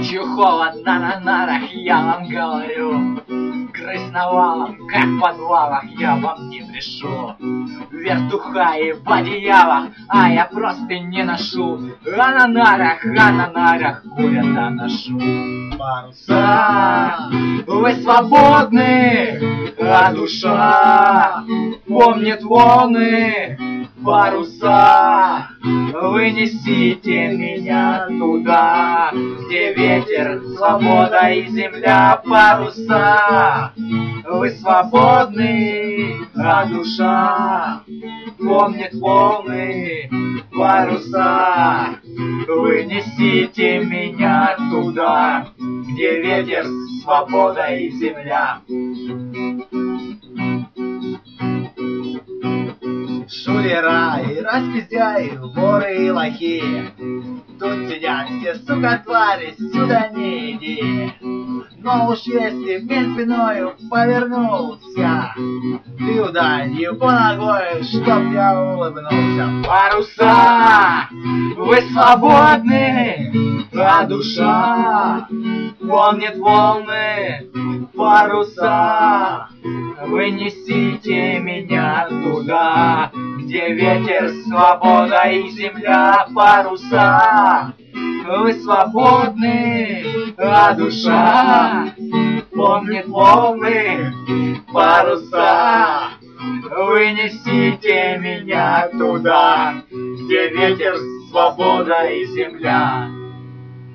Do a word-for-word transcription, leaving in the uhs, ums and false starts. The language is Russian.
Ночью холодно на нарах, я вам говорю. Крыс навалом, как в подвалах, я вам не брешу. Вертуха и в одеялах, а я просто не ношу. А на нарах, а на нарах курят-то ношу. Паруса, вы свободны, а душа помнит волны. Паруса, вы несите меня туда, где ветер, свобода и земля. Паруса, вы свободны, а душа помнит волны. Паруса, вы несите меня туда, где ветер, свобода и земля. Шулера и распиздяи, воры и лохи, тут сидят все, сука, твари, сюда не иди. Но уж если вместе спиною повернулся, ты ударь его ногой, чтоб я улыбнулся. Паруса, вы свободны, а душа помнит волны. Паруса, вы несите меня туда, где ветер, свобода и земля. Паруса, вы свободны, а душа помнит волны. Паруса, вы несите меня туда, где ветер, свобода и земля.